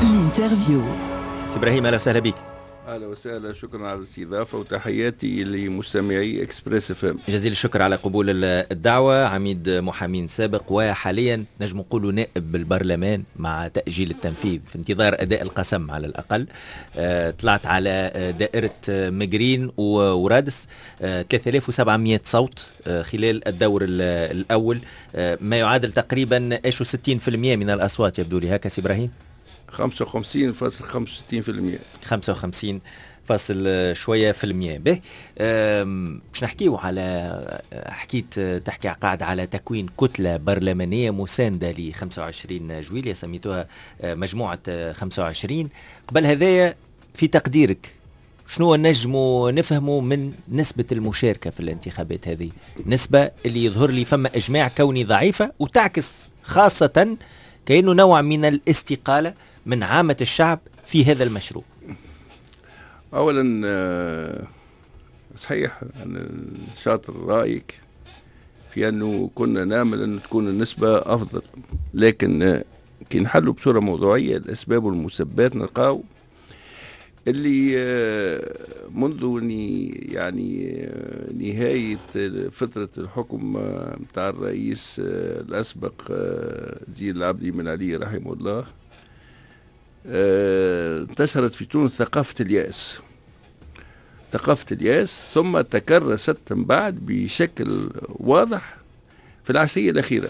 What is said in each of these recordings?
الانترفيو. سي إبراهيم، أهلا وسهلا بك. اهلا وسهلا، شكرا على الاستضافه وتحياتي لمستمعي اكسبريس اف ام. جزيل الشكر على قبول الدعوه. عميد محامين سابق وحاليا نجم نقولوا نائب بالبرلمان مع تاجيل التنفيذ في انتظار اداء القسم على الاقل. طلعت على دائره مجرين ورادس 3700 صوت خلال الدور الاول، ما يعادل تقريبا 60% من الاصوات يبدو لي، هكا سي إبراهيم؟ 55.65%. 55 فاصل شوية في المية. به باش نحكيو على تحكي قاعد على تكوين كتلة برلمانية مساندة ل 25 جويلية سميتوها مجموعة 25. قبل هذايا في تقديرك شنو نجمو نفهمو من نسبة المشاركة في الانتخابات هذه؟ نسبة اللي يظهر لي فما إجماع كوني ضعيفة وتعكس خاصة كأنه نوع من الاستقالة من عامة الشعب في هذا المشروع. اولا صحيح انا شاطر رايك في انه كنا نامل انه تكون النسبه افضل، لكن كي نحلوا بصوره موضوعيه الاسباب والمسببات نلقاو اللي منذ يعني نهايه فتره الحكم نتاع الرئيس الاسبق زين العابدين بن علي رحمه الله انتشرت في تونس ثقافة اليأس، ثم تكرست من بعد بشكل واضح في العشرية الأخيرة.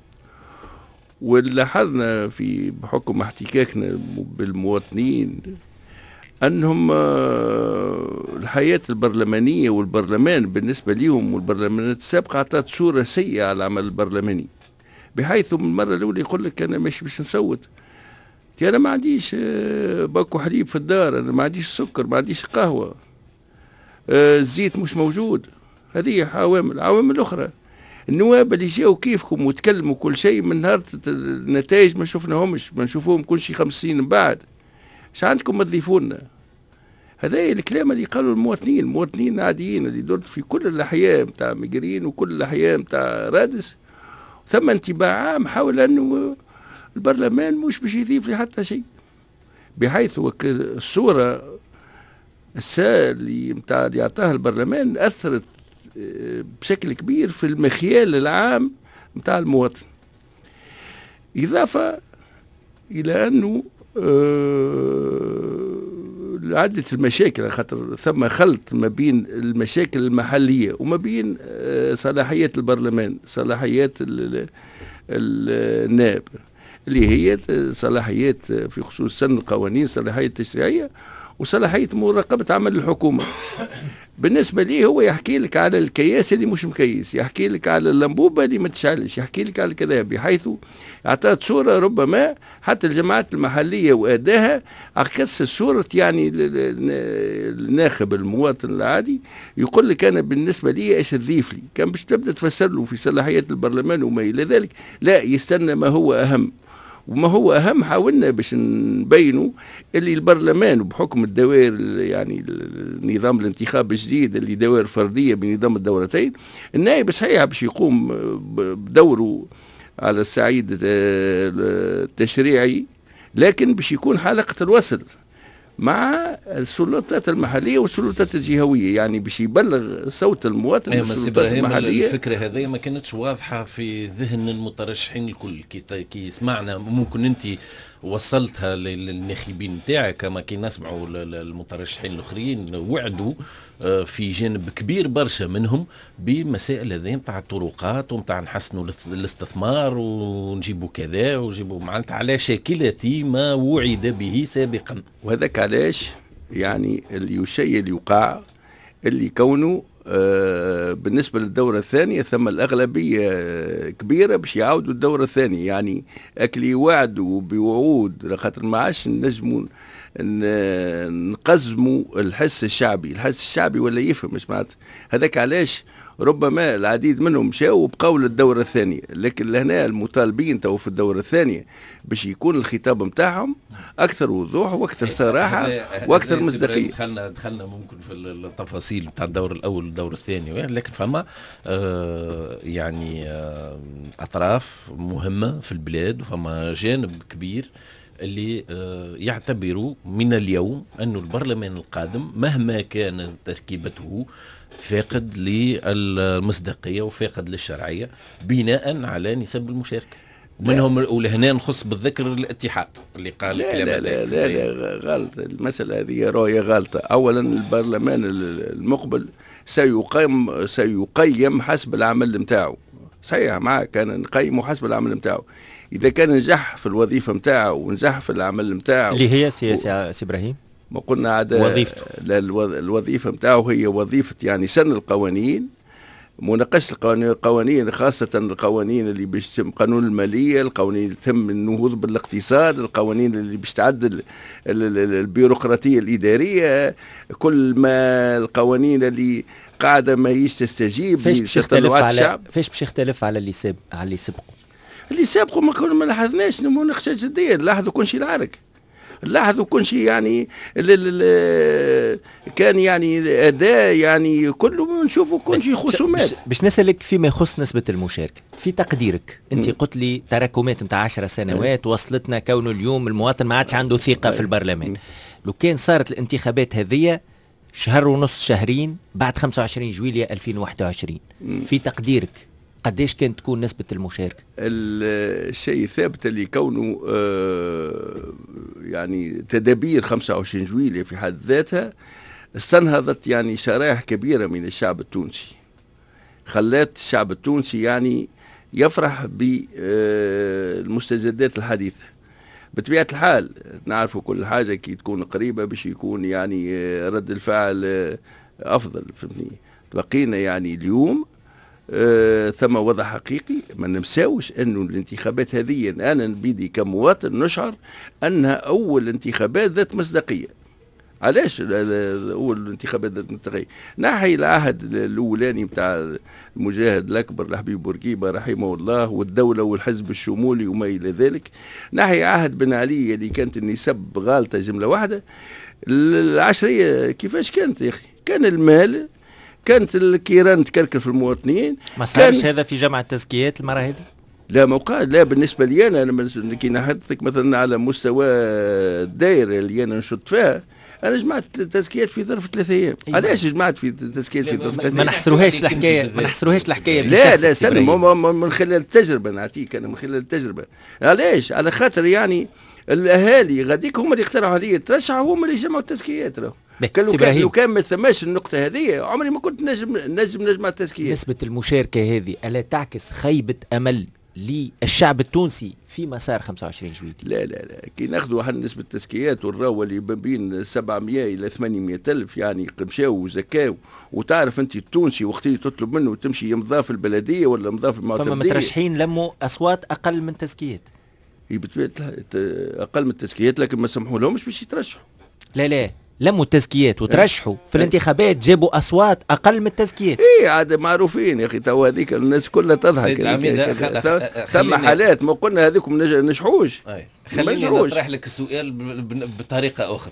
ولاحظنا في بحكم احتكاكنا بالمواطنين أنهم الحياة البرلمانية والبرلمان بالنسبة لهم والبرلمانات السابقة أعطت صورة سيئة على العمل البرلماني، بحيث من المرة الأولى يقول لك أنا مش باش نصوت، أنا ما عنديش باكو حليب في الدار، أنا ما عنديش سكر، ما عنديش قهوة، الزيت مش موجود. هذه عوامل أخرى. النواب اللي جاوا كيفكم وتكلموا كل شيء من نهار النتائج ما شفناهمش، ما نشوفوهم كل شيء 5 سنين من بعد. ايش عندكم ما تضيفونا؟ هذا الكلام اللي قالوا المواطنين العاديين اللي درت في كل الأحياء متاع مجرين وكل الأحياء متاع رادس. ثم انطباع عام حول أنه البرلمان مش باش يضيف لي حتى شيء، بحيث الصورة اللي متاع اللي يعطاها البرلمان أثرت بشكل كبير في المخيال العام متاع المواطن. إضافة إلى أنه عدة المشاكل، خاطر ثم خلط ما بين المشاكل المحلية وما بين صلاحيات البرلمان، صلاحيات النائب اللي هي صلاحيات في خصوص سن القوانين، صلاحيات تشريعية وصلاحية مراقبة عمل الحكومة. بالنسبة ليه هو يحكي لك على الكياس اللي مش مكيس، يحكي لك على اللمبوبة اللي ما تشعلش، يحكي لك على كذا، بحيث أعطت صورة ربما حتى الجماعات المحلية وأداها عكس صورة يعني الناخب المواطن العادي يقول لك أنا بالنسبة لي إيش تضيف لي، كان باش تبدأ تفسر له في صلاحيات البرلمان وما إلى ذلك، لا يستنى ما هو أهم. وما هو أهم حاولنا باش نبينوا اللي البرلمان بحكم الدوائر يعني نظام الانتخاب الجديد اللي دوائر فردية بنظام الدورتين، النائب صحيح باش يقوم بدوره على الصعيد التشريعي، لكن باش يكون حلقة الوصل مع السلطات المحلية والسلطات الجهوية، يعني باش يبلغ صوت المواطن السلطات المحلية. الفكرة هذه ما كانتش واضحة في ذهن المترشحين الكل. كي سمعنا ممكن انت وصلتها للناخبين تاعك، كما كي نسمعوا المترشحين الاخرين وعدوا في جانب كبير برشا منهم بمسائل هذه نتاع الطرقات ونتاع نحسنوا الاستثمار ونجيبوا كذا ونجيبوا معناتها على شاكلة ما وعد به سابقا. وهذاك علاش يعني الشيء اللي يوقع اللي كونه بالنسبة للدورة الثانية ثم الأغلبية كبيرة باش يعاودوا الدورة الثانية، يعني أكلي وعدوا بوعود خاطر ما عادش نجموا نقزموا الحس الشعبي ولا يفهم مش معناتها. هذاك علاش ربما العديد منهم مشاو بقول الدورة الثانية، لكن لهنا المطالبين تو في الدورة الثانية باش يكون الخطاب متاعهم أكثر وضوح وأكثر صراحة وأكثر مصداقية. دخلنا ممكن في التفاصيل بتاع الدور الأول والدور الثاني، لكن فما يعني أطراف مهمة في البلاد وفما جانب كبير اللي يعتبروا من اليوم أن البرلمان القادم مهما كان تركيبته فاقد للمصداقية وفاقد للشرعية بناء على نسب المشاركة. منهم ولهنا نخص بالذكر الاتحاد اللي قال لا لا لا, لا, لا غلط. المسألة هذه رؤية غلطة. أولا البرلمان المقبل سيقيم حسب العمل نتاعو. صحيح معك، كان نقيمه حسب العمل نتاعو. إذا كان نجح في الوظيفة نتاعو ونجح في العمل نتاعو اللي هي سي إبراهيم ما قلنا عدا وظيفته. الوظيفة نتاعو هي وظيفة يعني سن القوانين، مناقشة القوانين خاصة القوانين اللي باش تتم قانون المالية، القوانين اللي تهم النهوض بالاقتصاد، القوانين اللي باش تعدل البيروقراطية الإدارية، كل ما القوانين اللي قاعدة ما تستجيب لتطلعات الشعب. فاش باش يختلف على اللي سبقوا ما لاحظناش مناقشة جدية، لاحظوا كل شيء العرق، لاحظوا كل شيء يعني كان يعني أداء يعني كله نشوفوا كل شيء خصومات. باش نسألك فيما يخص نسبة المشاركة في تقديرك أنت قلت لي تراكمات نتاع 10 سنوات وصلتنا كونه اليوم المواطن ما عادش عنده ثقة في البرلمان. لو كان صارت الانتخابات هذه شهر ونص شهرين بعد 25 جويلية 2021 في تقديرك قديش كانت تكون نسبة المشاركة؟ الشيء ثابت اللي كونه يعني تدابير 25 جويلية في حد ذاتها استنهضت يعني شرائح كبيرة من الشعب التونسي، خلت الشعب التونسي يعني يفرح بالمستجدات الحديثة. بطبيعة الحال نعرفوا كل حاجة كي تكون قريبة باش يكون يعني رد الفعل أفضل، فهمتني. بقينا يعني اليوم ثم وضع حقيقي ما نمساوش انه الانتخابات هذه انا بيدي كمواطن نشعر انها اول انتخابات ذات مصداقيه. علاش اول الانتخابات ذات مصداقيه؟ ناحي العهد الاولاني بتاع المجاهد الاكبر الحبيب بورقيبه رحمه الله والدوله والحزب الشمولي وما الى ذلك، ناحي عهد بن علي اللي كانت النسب غالطه جمله واحده. العشريه كيفاش كانت يا اخي؟ كان المال، كانت الكيران تكركر في المواطنين. ما صارش هذا في جمع التزكيات المرة هذه؟ لا ما وقع. لا بالنسبة لي أنا كي نحدثك مثلا على مستوى الدائرة اللي أنا نشط فيها، أنا جمعت تزكيات في ظرف 3 أيام. علاش جمعت في تزكيات في ظرف 3 أيام؟ ما نحصروهاش الحكاية لا سنة من خلال التجربة نعطيك أنا، من خلال التجربة. علاش؟ على خاطر يعني الأهالي غاديك هما اللي اقترحوا علي ترشحوا، هما اللي جمعوا التزكيات. لو كان ما ثماش النقطة هذه عمري ما كنت نجمع التزكية. نسبة المشاركة هذه ألا تعكس خيبة أمل للشعب التونسي في مسار 25 جويلية؟ لا كي ناخذوا واحد نسبة التزكيات والراوة اللي بين 700 إلى 800 ألف يعني مشاو وزكاو، وتعرف أنت التونسي وقت اللي تطلب منه تمشي يمضى في البلدية ولا يمضى في المعتمدية. فما مترشحين لموا أصوات أقل من تزكيات. أقل من التزكيات لكن ما سمحوا لهمش باش يترشحوا. لا لموا التزكيات وترشحوا في الانتخابات جابوا اصوات اقل من التزكيات. عاد معروفين يا اخي، تو هذيك الناس كلها تضحك. ثم حالات ما قلنا هذيكم نجحوش. خليني نطرح لك السؤال بطريقه اخرى.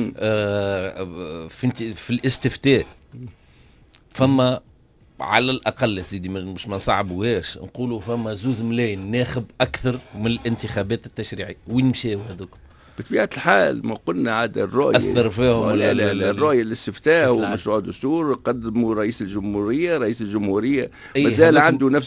في الاستفتاء فما على الاقل يا سيدي مش ما نصعبوهاش نقولوا فما 2 ملايين ناخب اكثر من الانتخابات التشريعيه، وين مشاو هذوك؟ بطبيعة الحال ما قلنا عاد الرؤية أثر فيهم لا الرؤية الاستفتاء ومشروع دستور قدموا رئيس الجمهورية مازال عنده نفس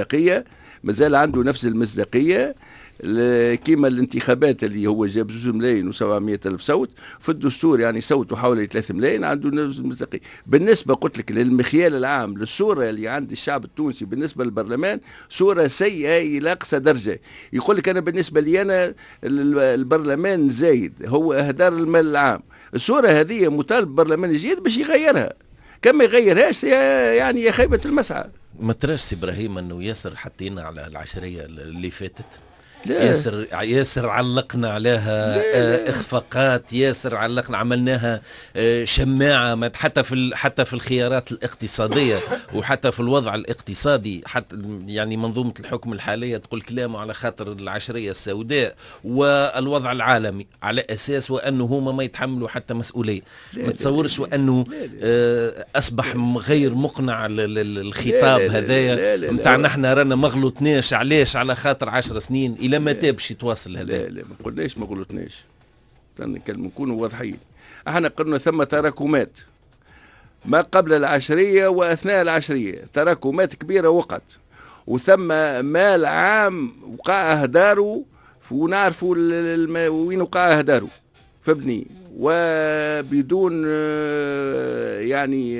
المصداقية كيما الانتخابات اللي هو جاب 2 ملايين و700 ألف صوت في الدستور، يعني صوته حوالي 3 ملايين عنده نفس المصداقية. بالنسبة قلت لك للمخيال العام للصورة اللي عند الشعب التونسي بالنسبة للبرلمان صورة سيئة إلى أقصى درجة. يقول لك أنا بالنسبة لي أنا البرلمان زايد، هو إهدار المال العام. الصورة هذه مطالب برلمان جديد باش يغيرها، كما يغيرهاش يعني يا خيبة المسعى. ما تراش سي إبراهيم أنه ياسر حطينا على العشرية اللي فاتت؟ ياسر علقنا عليها اخفاقات، ياسر علقنا عملناها شماعه حتى في الخيارات الاقتصاديه وحتى في الوضع الاقتصادي. حتى يعني منظومه الحكم الحاليه تقول كلامه على خاطر العشريه السوداء والوضع العالمي على اساس وانه هما ما يتحملوا حتى مسؤوليه. ما تصورش وانه اصبح غير مقنع الخطاب هذايا نتاع نحن رانا ما غلطناش علاش على خاطر 10 سنين الى ولا متى باش يتواصل هذا؟ لا ما قلناش، ما غلطناش، نكونوا واضحين. احنا قلنا ثم تراكمات ما قبل العشرية وأثناء العشرية، تراكمات كبيرة وقعت، وثم مال عام وقع أهداره ونعرفوا وين وقع أهداره فبني، وبدون يعني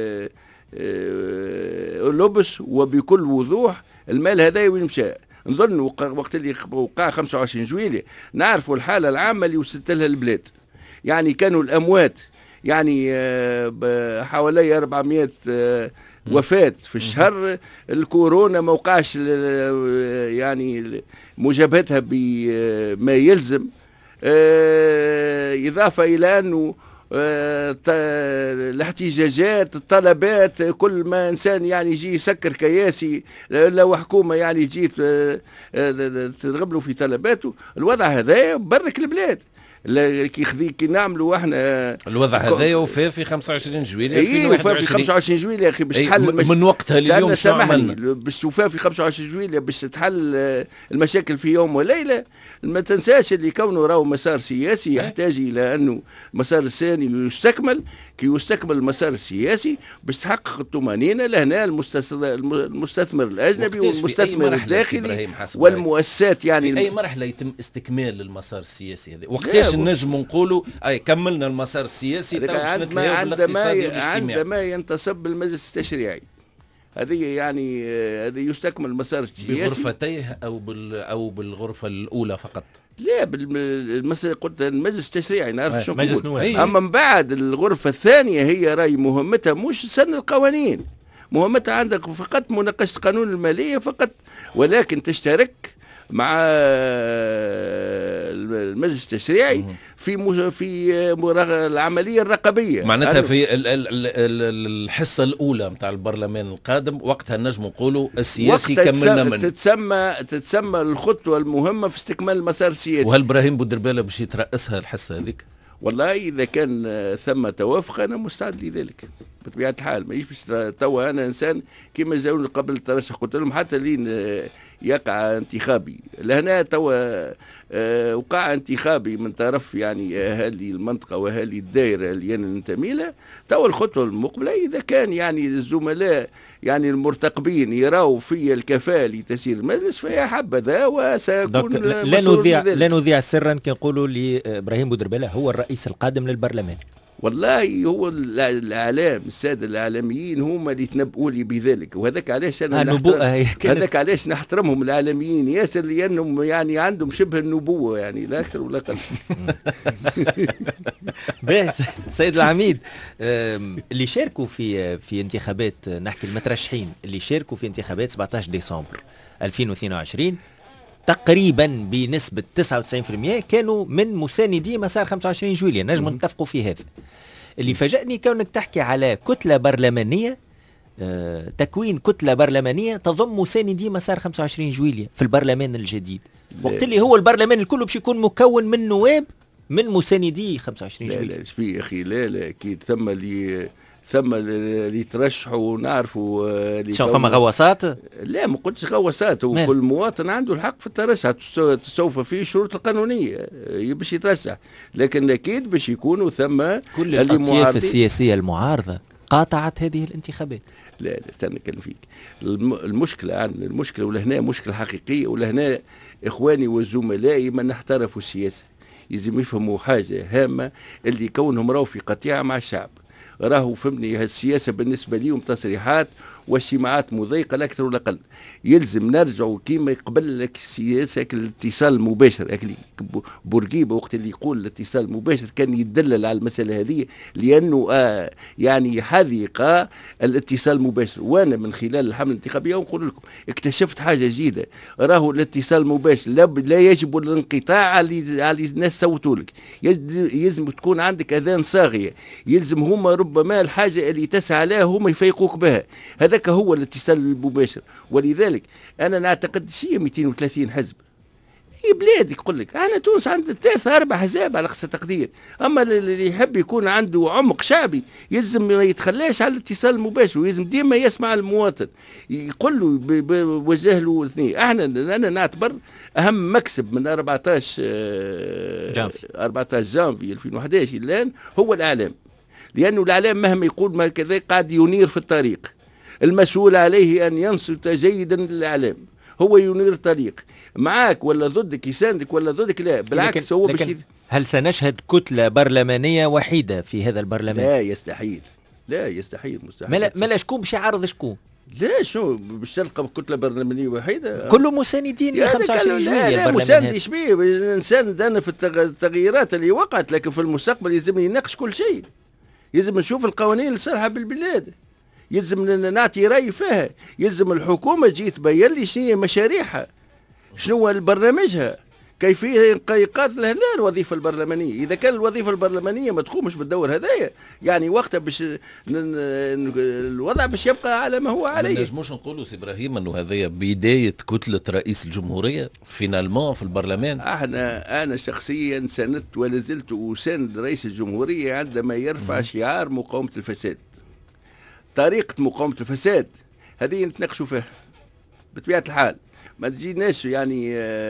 لبس وبكل وضوح المال هذا وين مشى. نظن وقت اللي وقع 25 جويلية نعرفوا الحالة العامة اللي وصلت لها البلاد. يعني كانوا الأموات يعني حوالي 400 وفاة في الشهر. الكورونا ما وقعش يعني مجابهتها بما يلزم، إضافة إلى أنه الاحتجاجات، الطلبات، كل ما إنسان يعني يجي يسكر كياسي لو حكومة يعني يجي ترغب له في طلباته. الوضع هذا برك البلاد كي نعملوا احنا الوضع هذا وفاه في 25 جويلية 2021. في 25 جويلية يا اخي باش تحل من وقتها لليوم شنو عملنا؟ باش توفى في 25 جويلية باش تحل المشاكل في يوم وليلة. ما تنساش اللي كونه راهو مسار سياسي يحتاج الى انه المسار الثاني يستكمل. كي يستكمل المسار السياسي باش تحقق الطمأنينة لهنا المستثمر الأجنبي والمستثمر الداخلي والمؤسسات. يعني في أي مرحلة يتم استكمال المسار السياسي هذا؟ وقتاش نجم نقولوا أي كملنا المسار السياسي عندما ينتصب المجلس التشريعي. هذه يعني هذه يستكمل المسار السياسي بغرفتيه أو بالغرفة الأولى فقط. لا بالمسألة قلت المجلس التشريعي نعرف شو نقول. أما من بعد الغرفة الثانية هي راي مهمتها مش سن القوانين، مهمتها عندك فقط مناقشة قانون المالية فقط، ولكن تشترك مع المجلس التشريعي في العملية الرقابية. معناتها في الحصة الأولى متاع البرلمان القادم وقتها نجم نقولوا السياسي كملنا منه. تتسمى الخطوة المهمة في استكمال المسار السياسي. وهل إبراهيم بودربالة باش يترأسها الحصة هذيك؟ والله إذا كان ثم توافق أنا مستعد لذلك بطبيعة الحال. ما يجبش توا أنا إنسان كما جاوني قبل الترشح قلت لهم حتى لين يقع انتخابي لهنا توا وقع انتخابي من طرف يعني أهالي المنطقة وأهالي الدائرة اللي أنا ننتمي لها. توا الخطوة المقبلة إذا كان يعني الزملاء يعني المرتقبين يراوا في الكفاءة لتسيير المجلس فيا حبذا وسيكون لا نذيع سرا كنقولوا لإبراهيم بودربالة هو الرئيس القادم للبرلمان. والله هو الاعلام الساده الاعلاميين هم اللي تنبؤوا لي بذلك، وهذاك علاش انا هذاك علاش نحترمهم الاعلاميين ياسر لانهم يعني عندهم شبه النبوه يعني لا اكثر ولا اقل. بس سيد العميد اللي شاركوا في انتخابات نحكي المترشحين اللي شاركوا في انتخابات 17 ديسمبر 2022 تقريبا بنسبة 99% كانوا من مساندي مسار 25 جويلية. نجم نتفقوا في هذا. اللي فاجأني كونك تحكي على كتلة برلمانية، تكوين كتلة برلمانية تضم مساندي مسار 25 جويلية في البرلمان الجديد، وقت اللي هو البرلمان الكل باش يكون مكون من نواب من مساندي 25 جويلية. لا شبيه أخي، لا أكيد ثم اللي ترشحوا نعرفوا شو فما غواصات؟ لا ما قلتش غواصات، وكل مواطن عنده الحق في الترشح تسوف فيه الشروط القانونيه باش يترشح، لكن اكيد باش يكونوا ثم كل الاطياف السياسيه المعارضه قاطعت هذه الانتخابات. لا استنى كلام فيك. المشكله ولهنا مشكله حقيقيه، ولهنا اخواني وزملائي من احترفوا السياسه يلزم يفهموا حاجه هامه، اللي كونهم راهو في قطيعه مع الشعب. راهو فهمني السياسة بالنسبة ليهم تصريحات واجتماعات مضيقة لا أكثر ولا أقل. يلزم نرجعوا كيما يقبل لك السياسة الاتصال المباشر. بورقيبة وقت اللي يقول الاتصال المباشر كان يدلل على المسألة هذه، لأنه يعني حذق الاتصال المباشر. وأنا من خلال الحملة الانتخابية نقول لكم اكتشفت حاجة جديدة، راهو الاتصال المباشر لا يجب الانقطاع على الناس صوتوا لك. يلزم تكون عندك أذان صاغية، يلزم هما ربما الحاجة اللي تسعى لها هما يفيقوك بها. هذاك هو الاتصال المباشر. ولذلك أنا نعتقد شيء 230 حزب بلاد يقول لك انا تونس عندها 3-4 احزاب على اقصى تقدير، اما اللي يحب يكون عنده عمق شعبي يلزم ما يتخلاش على الاتصال المباشر، ويلزم ديما يسمع المواطن يقول له وجه له الاثنين. انا نعتبر اهم مكسب من 14 جانفي 2011 الان هو الاعلام، لانه الاعلام مهما يقول ما كذا قاعد ينير في الطريق. المسؤول عليه ان ينصت جيدا للاعلام، هو ينير الطريق معاك ولا ضدك، يساندك ولا ضدك، لا بالعكس هو لكن هل سنشهد كتلة برلمانية وحيدة في هذا البرلمان؟ لا يستحيل، مستحيل. ملا شكون باش يعارض شكون؟ لا شو باش تلقى كتلة برلمانية وحيدة؟ كله مساندين ل 25 جويلية البرلمان. مساند شبيه نساند انا في التغييرات اللي وقعت، لكن في المستقبل يلزم يناقش كل شيء، يلزم نشوف القوانين اللي صالحة بالبلاد، يلزم نعطي رأي فيها، يلزم الحكومة تجي تبين لي شنو هي مشاريعها، شنو برنامجها، كيفية انقاذ لها الوظيفة البرلمانية. إذا كان الوظيفة البرلمانية ما تقومش بالدور هذايا يعني وقتها باش الوضع باش يبقى على ما هو عليه. ما نجموش نقولوا سي إبراهيم أنه هذايا بداية كتلة رئيس الجمهورية فينالمون في البرلمان؟ أنا شخصيا ساندت ولا زلت أساند رئيس الجمهورية عندما يرفع شعار مقاومة الفساد. طريقة مقاومة الفساد هذه نتناقشوا فيها بطبيعة الحال، ما تجيناش يعني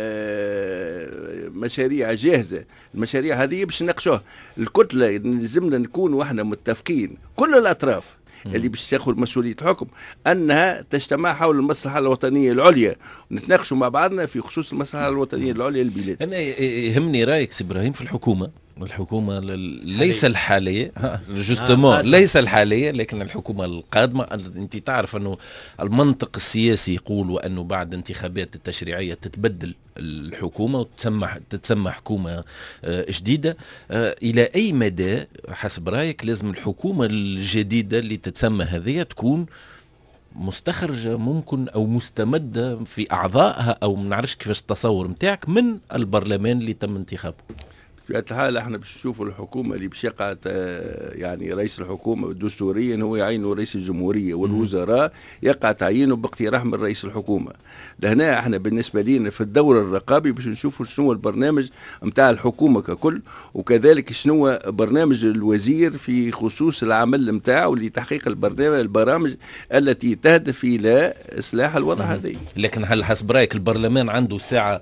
مشاريع جاهزة. المشاريع هذه باش نناقشوها الكتلة، لازمنا نكونوا احنا متفقين كل الأطراف اللي باش تاخذ مسؤولية الحكم أنها تجتمع حول المصلحة الوطنية العليا، ونتناقشوا مع بعضنا في خصوص المصلحة الوطنية العليا للبلاد. أنا يهمني رأيك سي إبراهيم في الحكومة ليس الحالية جوستومون ليس الحالية، لكن الحكومة القادمة. أنت تعرف أنه المنطق السياسي يقول وأنه بعد انتخابات التشريعية تتبدل الحكومة وتتسمى حكومة جديدة. إلى أي مدى حسب رأيك لازم الحكومة الجديدة اللي تتسمى هذه تكون مستخرجة ممكن أو مستمدة في أعضائها، أو ما نعرفش كيفاش التصور متاعك من البرلمان اللي تم انتخابه؟ في الحال احنا باش نشوفوا الحكومه اللي باش يقع يعني رئيس الحكومه دستوريا هو يعينه رئيس الجمهوريه، والوزراء يقع تعيينه باقتراح من رئيس الحكومه. لهنا احنا بالنسبه لنا في الدور الرقابي باش نشوفوا شنو البرنامج نتاع الحكومه ككل، وكذلك شنو برنامج الوزير في خصوص العمل نتاعو لتحقيق البرامج التي تهدف الى اصلاح الوضع هذا. لكن هل حسب رايك البرلمان عنده ساعه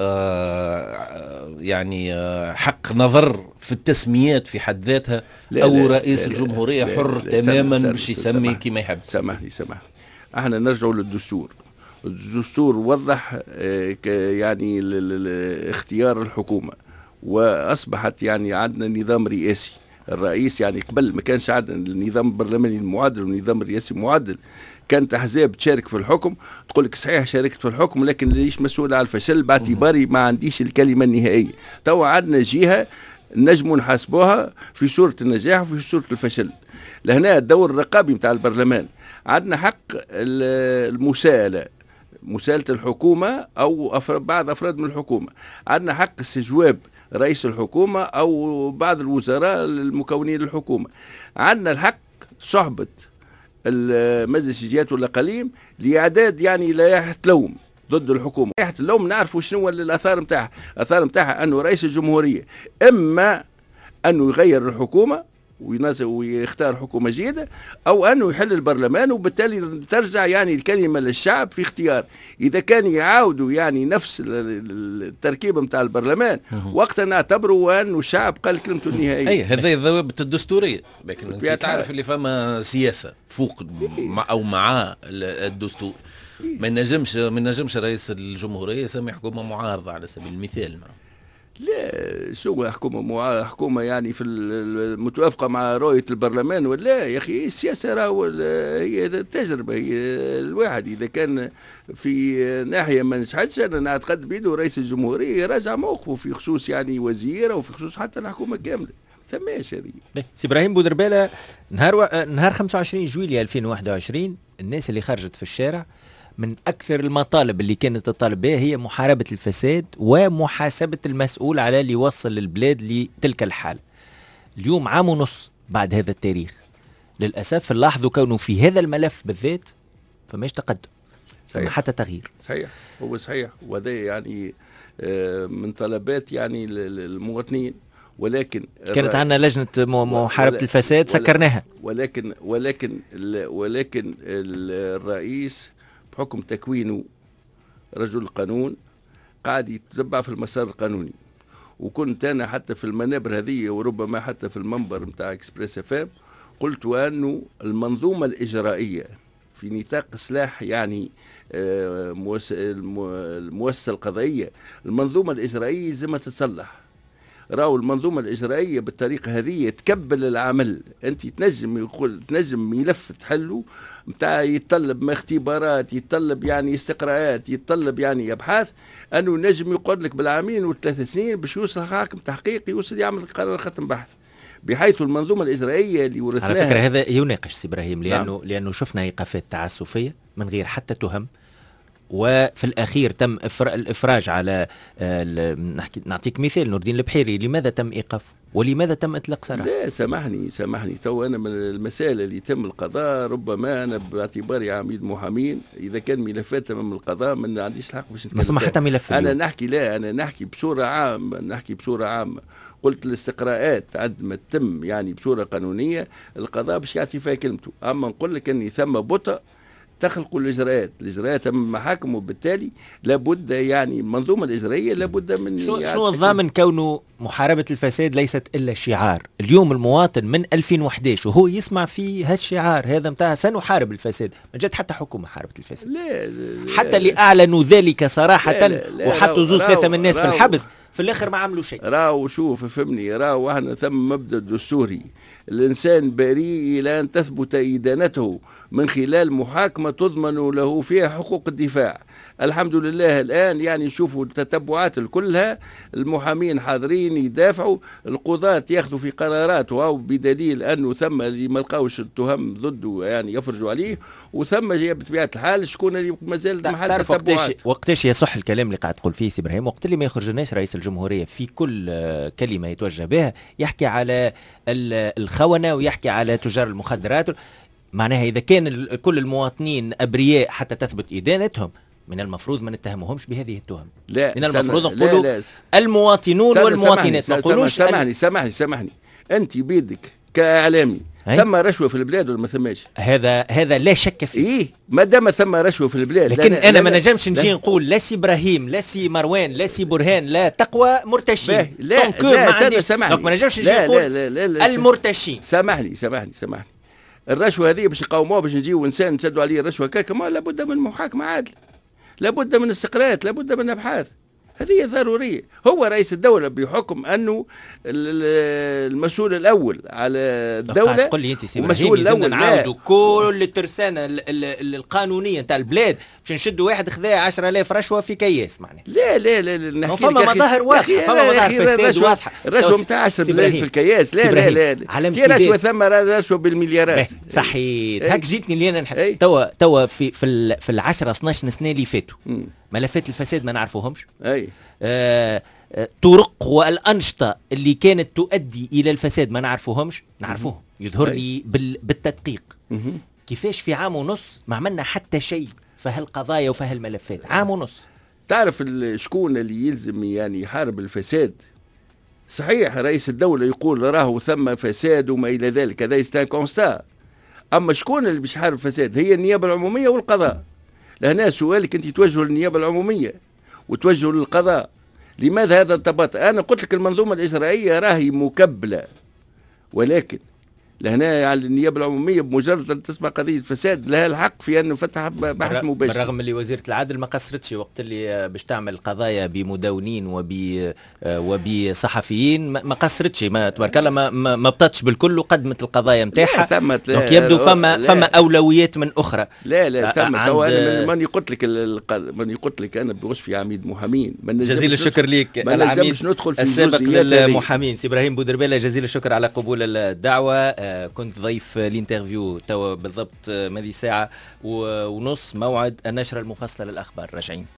يعني حق نظر في التسميات في حد ذاتها، او رئيس الجمهورية حر تماما باش يسمي كما يحب؟ سامح لي احنا نرجعوا للدستور. الدستور وضح يعني اختيار الحكومة، واصبحت يعني عندنا نظام رئاسي. الرئيس يعني قبل ما كانش عندنا النظام البرلماني المعدل والنظام الرئاسي المعدل، كانت احزاب تشارك في الحكم تقول لك صحيح شاركت في الحكم لكن ليش مسؤول على الفشل باعتباري ما عنديش الكلمه النهائيه. توا عندنا جهه نجموا نحاسبوها في صوره النجاح وفي صوره الفشل. لهنا الدور الرقابي نتاع البرلمان عندنا حق المساءله، مساءله الحكومه او بعض افراد من الحكومه. عندنا حق استجواب رئيس الحكومه او بعض الوزراء المكونين للحكومه. عندنا الحق صحبه المجلس الجهات والاقاليم لاعداد يعني لائحه لوم ضد الحكومه. لائحه اللوم نعرفوا شنو الاثار نتاعها. الاثار نتاعها انه رئيس الجمهوريه اما انه يغير الحكومه ويختار حكومة جيدة، أو أنه يحل البرلمان، وبالتالي ترجع يعني الكلمة للشعب في اختيار. إذا كان يعاودوا يعني نفس التركيبة متاع البرلمان وقتها نعتبروا أنه الشعب قال كلمته النهائية. أي هذه الضوابط الدستورية، لكن أنت تعرف اللي فما سياسة فوق أو مع الدستور. ما نجمش رئيس الجمهورية يسمي حكومة معارضة على سبيل المثال. لا شو حكومة يعني في المتوافقة مع رؤية البرلمان ولا يا أخي؟ السياسة هي التجربة، هي الواحد إذا كان في ناحية ما نجحتش أنا نعتقد بيده رئيس الجمهورية يراجع موقفه في خصوص يعني وزير أو في خصوص حتى الحكومة كاملة. ثماش هذه. سي إبراهيم بودربالة، نهار 25 جويلية 2021 الناس اللي خرجت في الشارع من أكثر المطالب اللي كانت تطالب بها هي محاربة الفساد ومحاسبة المسؤول على اللي يوصل البلاد لتلك الحالة. اليوم عام ونص بعد هذا التاريخ، للأسف نلاحظوا كونه في هذا الملف بالذات فماش تقدم. ثم حتى تغيير. صحيح، هو صحيح، وهذا يعني من طلبات يعني المواطنين، ولكن كانت عندنا لجنة محاربة الفساد سكرناها، ولكن الرئيس بحكم تكوينه رجل قانون قاعد يتبع في المسار القانوني. وكنت أنا حتى في المنابر هذه وربما حتى في المنبر متاع إكسبريس FM قلت أنه المنظومة الإجرائية في نطاق سلاح يعني المؤسسة القضائية، المنظومة الإجرائية لازم تتصلح. راهو المنظومة الإجرائية بالطريقة هذه تكبل العمل. أنت تنجم ملف تحله متاع يتطلب اختبارات، يتطلب يعني استقراءات، يتطلب يعني أبحاث، أنه نجم يقعد لك بالعامين و3 سنين باش يوصل حاكم تحقيق يوصل يعمل قرار ختم بحث. بحيث المنظومة الإجرائية اللي ورثناها، على فكرة هذا يناقش سي إبراهيم، لأنه شفنا إيقافات تعسفية من غير حتى تهم، وفي الأخير تم الإفراج على نعطيك مثال نور الدين البحيري. لماذا تم إيقافه ولماذا تم إطلاق سراحه؟ لا سامحني تو أنا من المسائل اللي يتم القضاء، ربما أنا باعتباري عميد محامين إذا كان ملفات أمام القضاء ما عنديش الحق باش نتكلم. ما ثم حتى ملف أنا نحكي بصورة عامة. قلت الاستقراءات عندما تتم يعني بصورة قانونية القضاء باش يعطي فيها كلمته. أما نقول لك أني ثم بطء تخلق الإجراءات أمام المحاكم، وبالتالي لابد يعني المنظومة الإجرائية لابد من شنو الضامن كونه محاربة الفساد ليست إلا شعار؟ اليوم المواطن من 2011 وهو يسمع في هالشعار هذا متاع سنحارب الفساد، ما جات حتى حكومة حاربت الفساد. لا حتى اللي أعلنوا ذلك صراحة وحطوا زوز 3 من الناس في الحبس في الآخر ما عملوا شيء. راهو شوف فهمني، راهو احنا ثم مبدأ دستوري، الإنسان بريء إلى أن تثبت إدانته من خلال محاكمة تضمن له فيها حقوق الدفاع. الحمد لله الآن يعني نشوفوا التتبعات كلها، المحامين حاضرين يدافعوا، القضاة ياخذوا في قرارات أو بدليل أنه ثم اللي ما لقاوش التهم ضده يعني يفرجوا عليه، وثم جاء بطبيعة الحال شكون اللي مازال محل تتبعات. وقتاش يصح الكلام اللي قاعد تقول فيه سي إبراهيم؟ وقت اللي ما يخرجناش رئيس الجمهورية في كل كلمة يتوجه بها يحكي على الخونة ويحكي على تجار المخدرات. معناها إذا كان كل المواطنين أبرياء حتى تثبت إدانتهم، من المفروض ما نتهمهمش بهذه التهم. لا من المفروض نقولوا المواطنون والمواطنات، ما نقولوش. سامحني أنت بيدك كإعلامي ثم رشوة في البلاد ولا ما ثماش؟ هذا لا شك فيه. إيه ما دام ثم رشوة في البلاد، لكن أنا ما نجمش نجي نقول لا سي إبراهيم لا سي مروان لا سي برهان لا تقوى مرتشين. لا سامحني، ما نجمش نجي نقول المرتشين. سامحني الرشوة هذه باش نقاوموها، باش نجيو إنسان نسدوا عليه الرشوة كاكا، ما لابد من محاكمة عادلة، لابد من استقراءات، لابد من أبحاث، هذه ضرورية. هو رئيس الدولة بحكم أنه المسؤول الأول على الدولة. قل لي أنت سي إبراهيم لازمنا نعاودوا كل الترسانة القانونية نتاع البلاد باش نشدوا واحد خذا 10,000 رشوة في كياس معناها. لا فما مظاهر واضحة، فما مظاهر فساد واضحة. الرشوة نتاع 10,000 في الكياس، لا في رشوة ثم رشوة بالمليارات. صحيح، هاك جيتني اللي أنا نحب. توا في 10-12 سنة اللي فاتوا ملفات الفساد ما نعرفوهمش. طرق والأنشطة اللي كانت تؤدي إلى الفساد ما نعرفوهمش، نعرفوهم يظهر لي بالتدقيق. كيفاش في عام ونص ما عملنا حتى شيء في هالقضايا وفي هالملفات؟ عام ونص. تعرف شكون اللي يلزم يعني يحارب الفساد؟ صحيح رئيس الدولة يقول راهو ثم فساد وما إلى ذلك، هذا يستان كونستا. أما شكون اللي باش يحارب الفساد؟ هي النيابة العمومية والقضاء. لهنا سؤالك أنت توجهه للنيابة العمومية وتوجهه للقضاء. لماذا هذا التباطؤ؟ أنا قلت لك المنظومة الإجرائية راهي مكبلة، ولكن لهنا على النيابة العمومية بمجرد أن تسمع قضية فساد لها الحق في أن فتح بحث مباشر. بالرغم اللي وزيرة العدل ما قصرتش وقت اللي باش تعمل قضايا بمدونين وبصحفيين، ما قصرتش، ما تبارك الله ما بطتش بالكل وقدمت القضايا نتاعها. دونك يبدو فما أولويات من أخرى. لا ماني قلت لك أنا بوصفي عميد محامين. جزيل الشكر ليك العميد السابق للمحامين سي إبراهيم بودربالة، جزيل الشكر على قبول الدعوة. كنت ضيف الانترفيو توا بالضبط ماذي ساعة ونص موعد النشرة المفصلة للأخبار. راجعين.